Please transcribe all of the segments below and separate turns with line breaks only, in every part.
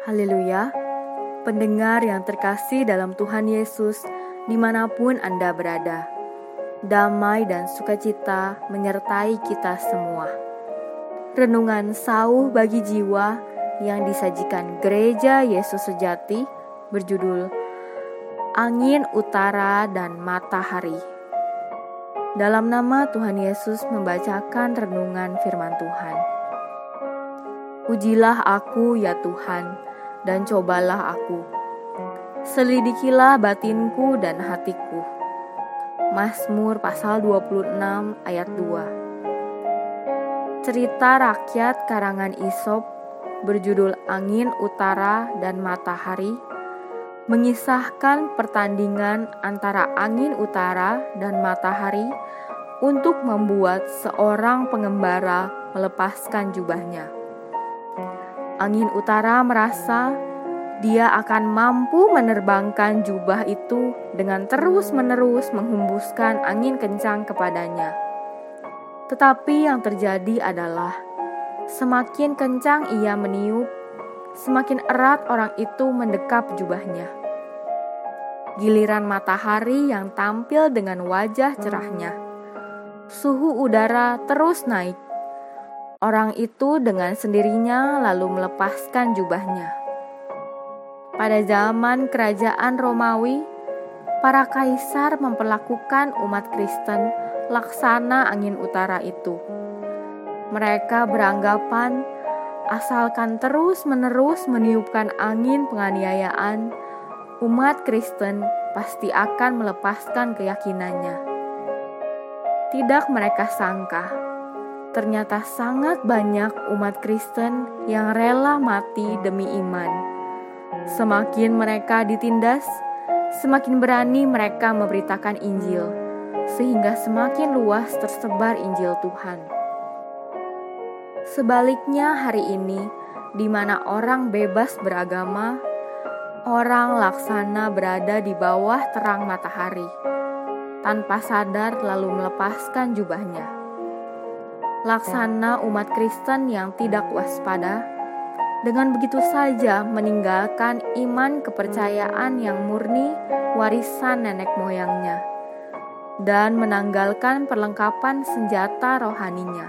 Haleluya, pendengar yang terkasih dalam Tuhan Yesus, dimanapun Anda berada. Damai dan sukacita menyertai kita semua. Renungan sauh bagi jiwa yang disajikan Gereja Yesus Sejati berjudul Angin Utara dan Matahari. Dalam nama Tuhan Yesus membacakan renungan firman Tuhan. Ujilah aku ya Tuhan, dan cobalah aku. Selidikilah batinku dan hatiku. Mazmur pasal 26 ayat 2. Cerita rakyat karangan Isop berjudul Angin Utara dan Matahari mengisahkan pertandingan antara angin utara dan matahari untuk membuat seorang pengembara melepaskan jubahnya. Angin utara merasa dia akan mampu menerbangkan jubah itu dengan terus-menerus menghembuskan angin kencang kepadanya. Tetapi yang terjadi adalah semakin kencang ia meniup, semakin erat orang itu mendekap jubahnya. Giliran matahari yang tampil dengan wajah cerahnya, suhu udara terus naik. Orang itu dengan sendirinya lalu melepaskan jubahnya. Pada zaman kerajaan Romawi, para kaisar memperlakukan umat Kristen laksana angin utara itu. Mereka beranggapan asalkan terus-menerus meniupkan angin penganiayaan, umat Kristen pasti akan melepaskan keyakinannya. Tidak mereka sangka, ternyata sangat banyak umat Kristen yang rela mati demi iman. Semakin mereka ditindas, semakin berani mereka memberitakan Injil, sehingga semakin luas tersebar Injil Tuhan. Sebaliknya hari ini, di mana orang bebas beragama, orang laksana berada di bawah terang matahari, tanpa sadar lalu melepaskan jubahnya. Laksana umat Kristen yang tidak waspada, dengan begitu saja meninggalkan iman kepercayaan yang murni warisan nenek moyangnya, dan menanggalkan perlengkapan senjata rohaninya.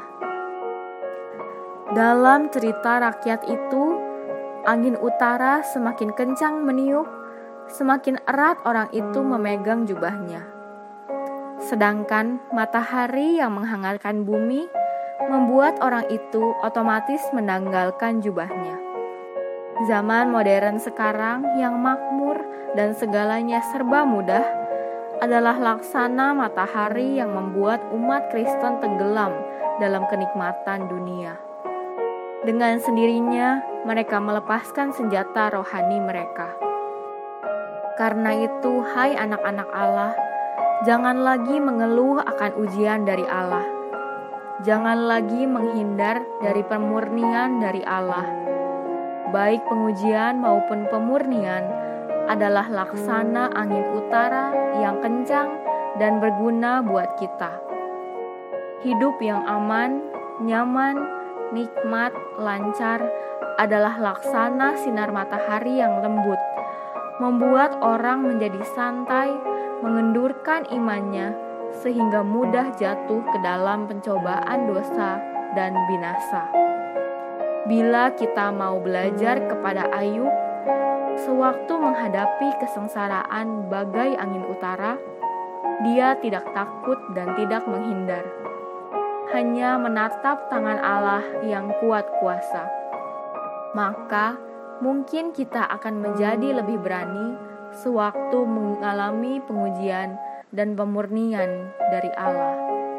Dalam cerita rakyat itu, angin utara semakin kencang meniup, semakin erat orang itu memegang jubahnya. Sedangkan matahari yang menghangatkan bumi membuat orang itu otomatis menanggalkan jubahnya. Zaman modern sekarang yang makmur dan segalanya serba mudah adalah laksana matahari yang membuat umat Kristen tenggelam dalam kenikmatan dunia. Dengan sendirinya mereka melepaskan senjata rohani mereka. Karena itu, hai anak-anak Allah, jangan lagi mengeluh akan ujian dari Allah. Jangan lagi menghindar dari pemurnian dari Allah. Baik pengujian maupun pemurnian adalah laksana angin utara yang kencang dan berguna buat kita. Hidup yang aman, nyaman, nikmat, lancar adalah laksana sinar matahari yang lembut, membuat orang menjadi santai, mengendurkan imannya, sehingga mudah jatuh ke dalam pencobaan dosa dan binasa. Bila kita mau belajar kepada Ayub, sewaktu menghadapi kesengsaraan bagai angin utara, dia tidak takut dan tidak menghindar, hanya menatap tangan Allah yang kuat kuasa. Maka mungkin kita akan menjadi lebih berani sewaktu mengalami pengujian dan pemurnian dari Allah.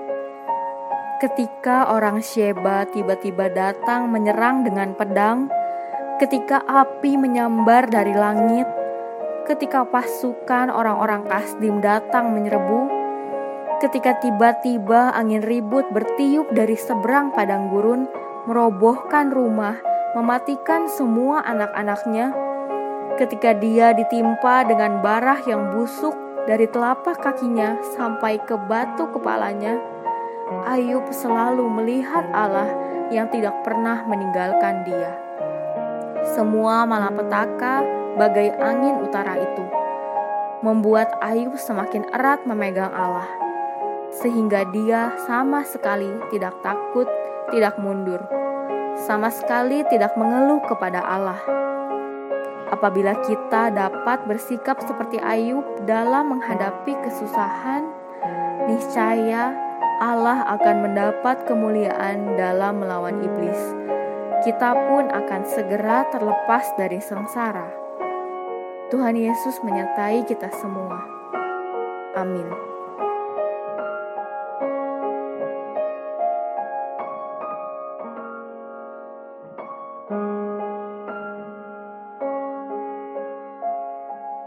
Ketika orang Sheba tiba-tiba datang menyerang dengan pedang, ketika api menyambar dari langit, ketika pasukan orang-orang Kasdim datang menyerbu, ketika tiba-tiba angin ribut bertiup dari seberang padang gurun, merobohkan rumah, mematikan semua anak-anaknya, ketika dia ditimpa dengan barah yang busuk dari telapak kakinya sampai ke batu kepalanya, Ayub selalu melihat Allah yang tidak pernah meninggalkan dia. Semua malapetaka bagai angin utara itu membuat Ayub semakin erat memegang Allah, sehingga dia sama sekali tidak takut, tidak mundur, sama sekali tidak mengeluh kepada Allah. Apabila kita dapat bersikap seperti Ayub dalam menghadapi kesusahan, niscaya Allah akan mendapat kemuliaan dalam melawan iblis. Kita pun akan segera terlepas dari sengsara. Tuhan Yesus menyertai kita semua. Amin.